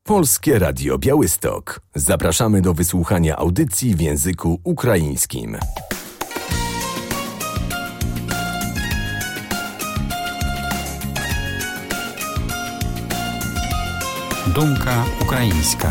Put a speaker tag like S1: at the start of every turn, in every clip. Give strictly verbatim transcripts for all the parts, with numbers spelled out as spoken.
S1: Polskie Radio Białystok. Zapraszamy do wysłuchania audycji w języku ukraińskim.
S2: Думка українська.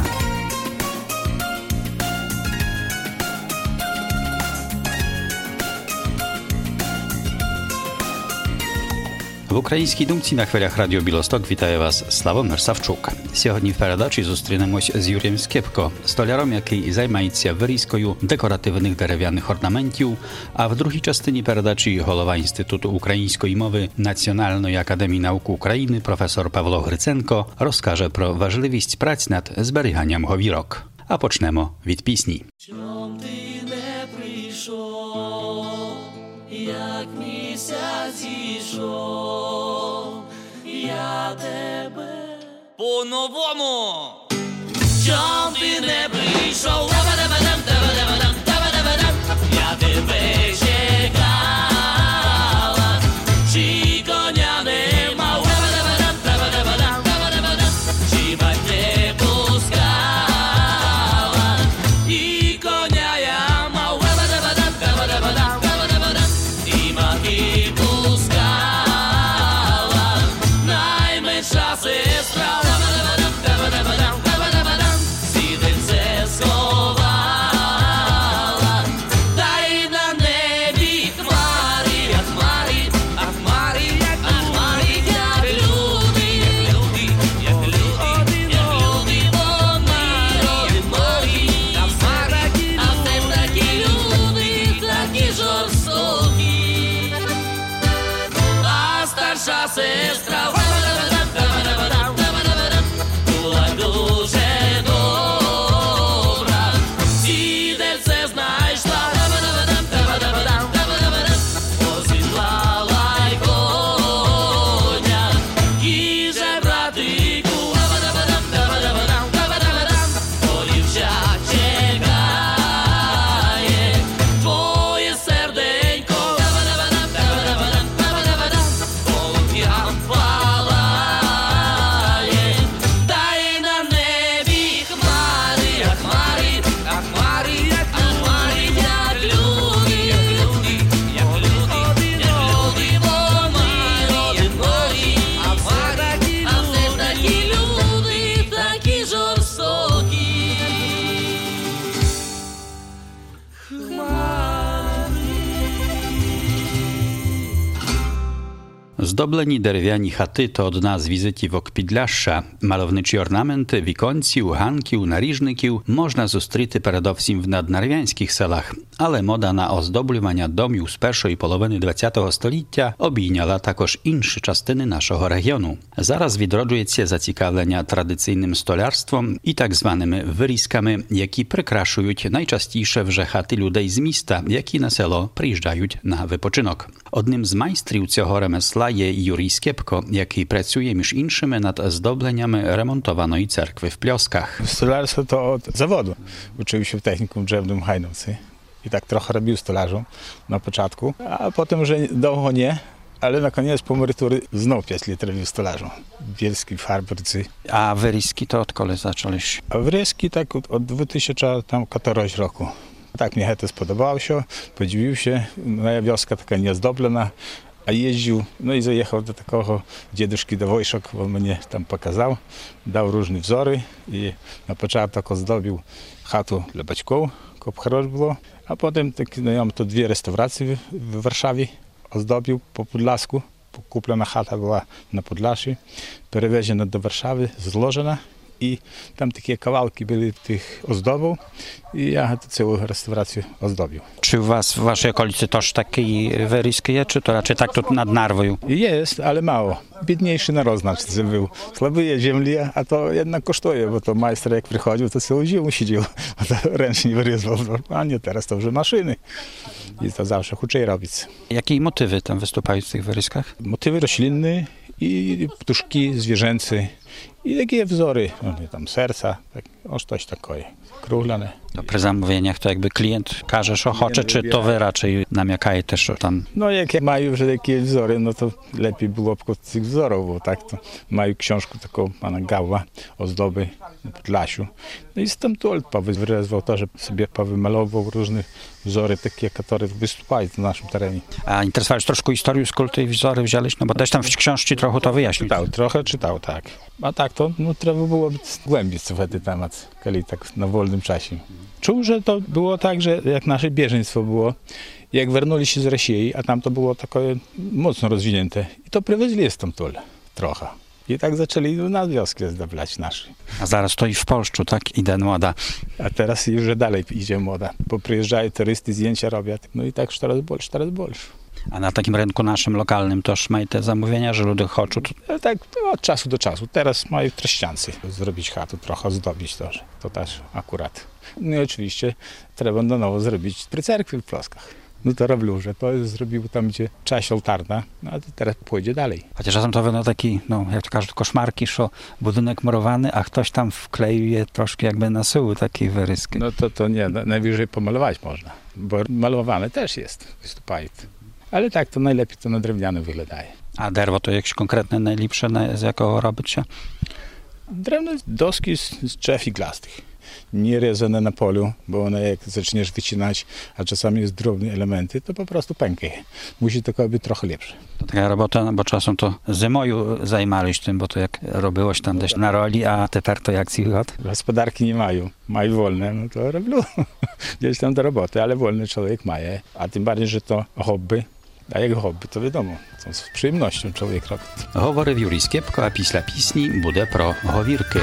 S2: В українській думці на хвилях Радіо Білосток вітає вас Славомир Савчук. Сьогодні в передачі зустрінемось з Юрієм Скєпко, столяром, який займається вирізкою декоративних дерев'яних орнаментів, а в другій частині передачі голова Інституту української мови Національної академії наук України професор Павло Гриценко розкаже про важливість праць над зберіганням говірок. А почнемо від пісні.
S3: Чом ти не прийшов, як місяць ішов, я тебе по-новому. Чом ти не прийшов, я тебе чекала, чи коня не мав, чи бать не пускала, і коня я мав, і мати пускала, найменша сестра, сідельце сховала, та й на небі хмари, як хмари, а хмари, як хмари, як люди, як люди, як люди, як люди, вони, вони, а все такі, а все такі люди, такі жорстокі, а старша сестра була дуже добра, сідельце знайшла, осідлала й коня, їже братику, полівча чекає, твоє серденько, полум'ям палає, та й на небі хмари, а хмари, а хмари, як хмари, як люди, як люди, як люди, як люди, вони, вони, а все такі, а все такі люди, такі жорстокі.
S2: Zdobleni dерев'яні хати – то одна з візитів Окпідляшша. Мальовничі орнаменти, віконців, ганків, наріжників можна зустріти передовсім в наднорвянських селах. Але мода на оздоблювання домів з першої половини ХХ століття обійняла також інші частини нашого регіону. Зараз відроджується зацікавлення традиційним столярством і так званими вирізками, які прикрашують найчастіше вже хати людей з міста, які на село приїжджають на відпочинок. Одним з майстрів цього ремесла є Юрій Скєпко, який працює між іншими над оздобленнями ремонтованої церкви в Пльосках.
S4: Столярство то від заводу. Учився в технікумі Джевному в Гайновці. І так трохи робив столяжем на початку, а потім вже довго не. Але на кінець по емеритурі знов п'ять літ робив столяжем. В Bielskiej фабриці.
S2: А вирізки то відколи почалися?
S4: А вирізки так від дві тисячі чотирнадцятого року. Так мені це сподобалося, подивився. Моя вioska така не оздоблена. А їжджу, ну і заїхав до такого дідушки до Войшок, він мені там показав, дав різні взори і на початок оздобив хату для батьків, щоб хорошо було. А потім так, ну, тут дві реставрації в Варшаві оздобив по Подляску. Куплена хата була на Подляші, перевезена до Варшави, зложена. І там такі кавалки були тих оздобів, і я цю реставрацію оздобив.
S2: Чи у вас в вашій окolicy теж такі вирізки є, чи то raczej так тут над Нарвою?
S4: Є, але мало. Бідніший народ, значить, був. Слабі землі, а то jednak коштує, бо то майстер, як приходив, то цілу зиму сидів, а то рęcznie вирізав. А ні, зараз то вже машини, і то завжди хутчej робиться.
S2: Які мотиви там виступають в цих вирізках?
S4: Motywy roślinne i ptuszki zwierzęce I takie wzory, tam serca, tak, o coś takiego, kruglane.
S2: To przy zamówieniach to jakby klient każe, że chce, czy to wy raczej namiakaje też tam?
S4: No jak mają już takie wzory, no to lepiej było od tych wzorów, bo tak to mają książkę taką pana Gała, ozdoby Podlasiu. No i tam tu powyrysował to, że sobie powymalował różne wzory takie, które występują na naszym terenie.
S2: A interesowałeś troszkę historię, skąd te wzory wziąłeś? No bo też tam w książce trochę to wyjaśnić.
S4: Czytał, trochę czytał, tak. A tak to no, trzeba było głębiej w ten temat, kiedy tak na wolnym czasie. Czuł, że to było tak, że jak nasze bieżeństwo było, jak wernuli się z Rosji, a tam to było takie mocno rozwinięte, i to przywieźli stamtąd trochę. I tak zaczęli na wioskę zdobywać nasze.
S2: A zaraz to i w Polsce, tak? Idę młoda.
S4: A teraz już dalej idzie moda, bo przyjeżdżają turysty, zdjęcia robią, no i tak coraz больше, coraz больше.
S2: A na takim rynku naszym lokalnym też mają te zamówienia, że ludzie chcą?
S4: No tak od czasu do czasu. Teraz mają treściancy zrobić chatę, trochę zdobić to, to też akurat. No i oczywiście trzeba na nowo zrobić przy cerkwi w Ploskach. No to robił, że to zrobił tam, gdzie część ołtarna, no a teraz pójdzie dalej.
S2: Chociaż czasem to wygląda taki, no jak to każą, koszmarki, że budynek murowany, a ktoś tam wkleił je troszkę jakby na syłu, takie wyryski.
S4: No to, to nie, najwyżej pomalować można, bo malowane też jest, występują. Ale tak, to najlepiej to na drewnianym wyglądaje.
S2: A derwo to jakieś konkretne, najlepsze, z jakiego robić się?
S4: Drewno doski z, z drzew iglastych. Nie rezane na polu, bo one jak zaczniesz wycinać, a czasami jest drobne elementy, to po prostu pęknie. Musi tylko być trochę lepsze.
S2: To taka robota, no bo czasem to zimoju zajmaliś tym, bo to jak robiłeś tam gdzieś na roli, a teraz to jak ci hot?
S4: Gospodarki nie mają, mają wolne, no to robią gdzieś tam do roboty, ale wolny człowiek ma je. A tym bardziej, że to hobby. A jak hobby, to wiadomo, to z przyjemnością człowiek robi.
S2: Говорив Юрій Скєпко, а після пісні буде про говірки.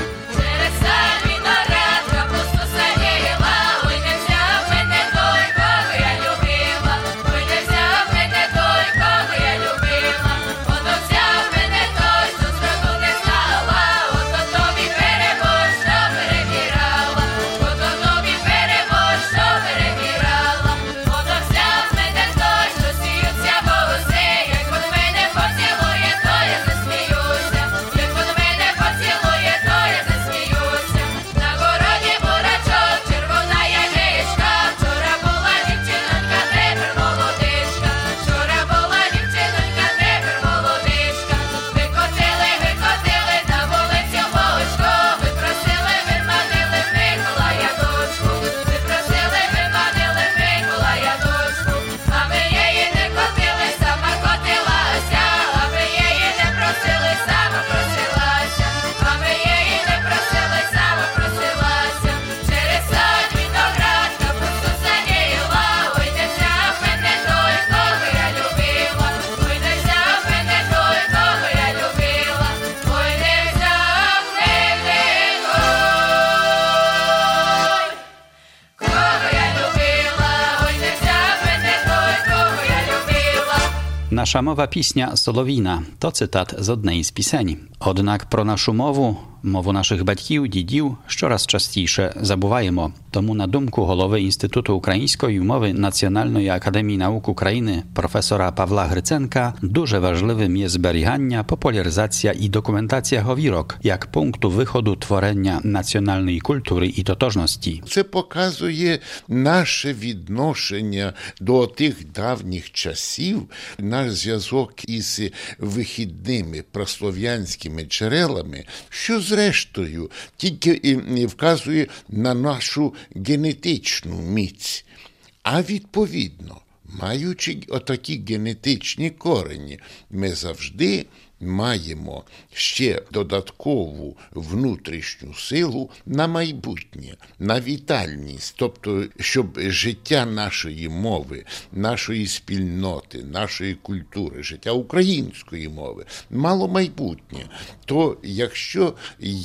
S2: Наша мова пісня «Солов'їна» – то цитат з однієї з пісень. Однак про нашу мову, мову наших батьків, дідів щораз частіше забуваємо. Тому, на думку голови Інституту української мови Національної академії наук України професора Павла Гриценка, дуже важливим є зберігання, популяризація і документація говірок як пункту виходу творення національної культури і тотожності.
S5: Це показує наше відношення до тих давніх часів, наш зв'язок із вихідними прослов'янськими джерелами, що зрештою тільки вказує на нашу генетичну міць. А відповідно, маючи отакі генетичні корені, ми завжди маємо ще додаткову внутрішню силу на майбутнє, на вітальність, тобто, щоб життя нашої мови, нашої спільноти, нашої культури, життя української мови мало майбутнє, то якщо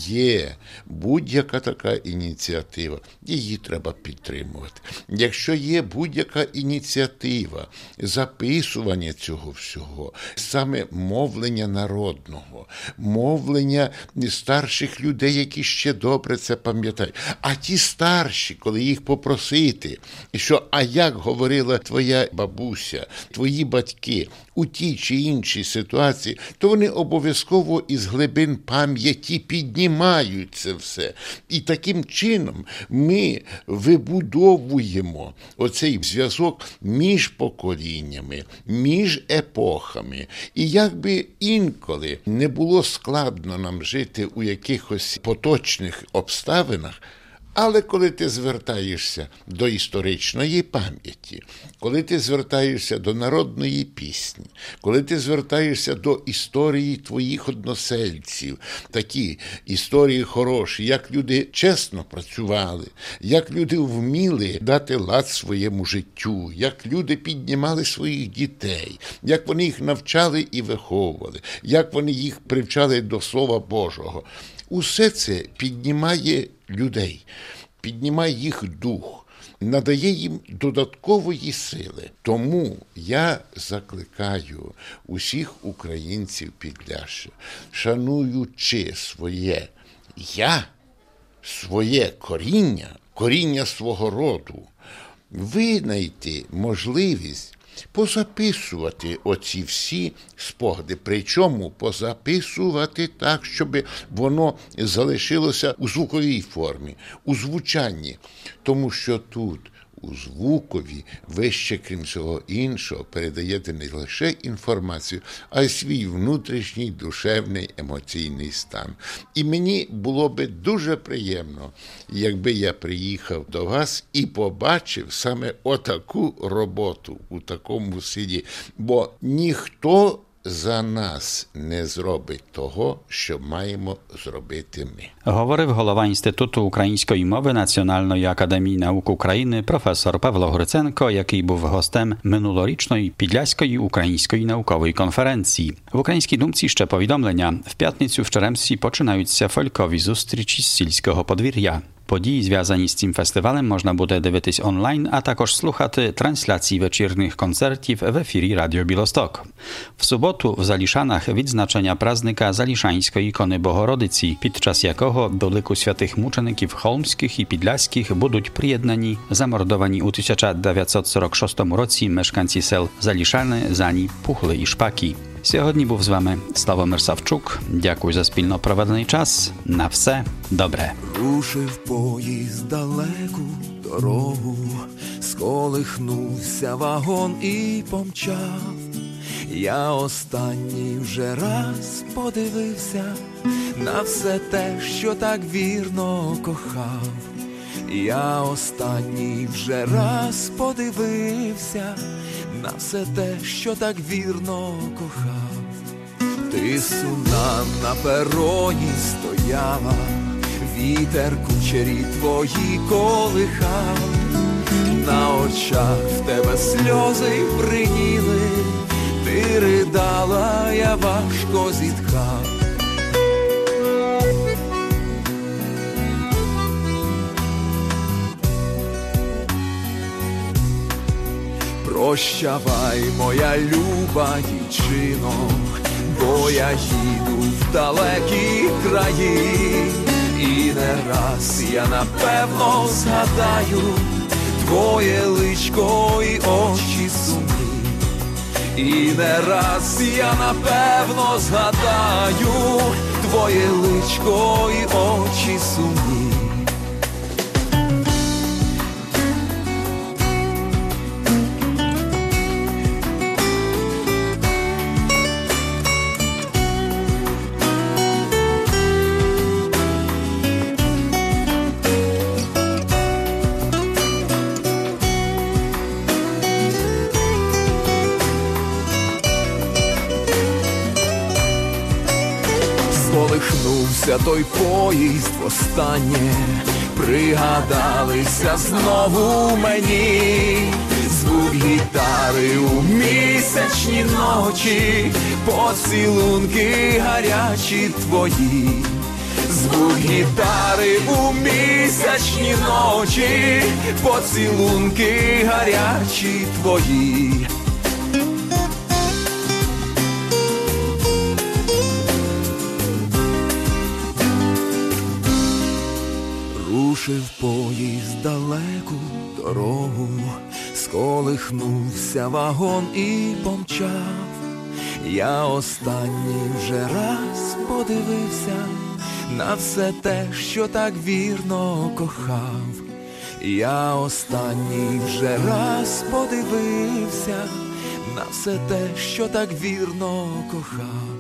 S5: є будь-яка така ініціатива, її треба підтримувати. Якщо є будь-яка ініціатива записування цього всього, саме мовлення на народного, мовлення старших людей, які ще добре це пам'ятають. А ті старші, коли їх попросити, що, а як говорила твоя бабуся, твої батьки, у тій чи іншій ситуації, то вони обов'язково із глибин пам'яті піднімають це все. І таким чином ми вибудовуємо оцей зв'язок між поколіннями, між епохами. І якби інколи не було складно нам жити у якихось поточних обставинах, але коли ти звертаєшся до історичної пам'яті, коли ти звертаєшся до народної пісні, коли ти звертаєшся до історії твоїх односельців, такі історії хороші, як люди чесно працювали, як люди вміли дати лад своєму життю, як люди піднімали своїх дітей, як вони їх навчали і виховували, як вони їх привчали до Слова Божого. Усе це піднімає людей, піднімає їх дух, надає їм додаткової сили. Тому я закликаю усіх українців Підляшшя, шануючи своє «я», своє коріння, коріння свого роду, винайти можливість позаписувати оці всі спогади, причому позаписувати так, щоб воно залишилося у звуковій формі, у звучанні. Тому що тут, у звукові, ви ще, крім цього іншого, передаєте не лише інформацію, а й свій внутрішній, душевний, емоційний стан. І мені було би дуже приємно, якби я приїхав до вас і побачив саме отаку роботу у такому селі. Бо ніхто за нас не зробить того, що маємо зробити ми.
S2: Говорив голова Інституту української мови Національної академії наук України професор Павло Гриценко, який був гостем минулорічної Підляської української наукової конференції. В Українській думці ще повідомлення. В п'ятницю в Черемсі починаються фолькові зустрічі з сільського подвір'я. Події, зв'язані з цим фестивалем, можна буде дивитись онлайн, а також слухати трансляції вечірніх концертів в ефірі Radio Білосток. В суботу в Залішанах відзначення празника Залішанської ікони Богородиці, під час якого до лику святих мучеників холмських і підляських будуть приєднані замордовані у тисяча дев'ятсот сорок шостому році мешканці сел Залішани, Зані, Пухли і Шпаки. Сьогодні був з вами Славомир Савчук. Дякую за спільно проведений час. На все добре.
S6: Рушив поїзд далеку дорогу, сколихнувся вагон і помчав. Я останній вже раз подивився на все те, що так вірно кохав. Я останній вже раз подивився на все те, що так вірно кохав. Ти сумна на пероні стояла, вітер кучері твої колихав. На очах в тебе сльози приніли, ти ридала, я важко зітхав. Прощавай, моя люба дівчино, бо я їду в далекі краї. І не раз я напевно згадаю твоє личко і очі сумні. І не раз я напевно згадаю твоє личко і очі сумні. Колихнувся той поїзд востаннє, пригадалися знову мені звук гітари у місячні ночі, поцілунки гарячі твої. Звук гітари у місячні ночі, поцілунки гарячі твої. Рушив поїзд далеку дорогу, сколихнувся вагон і помчав. Я останній вже раз подивився на все те, що так вірно кохав. Я останній вже раз подивився на все те, що так вірно кохав.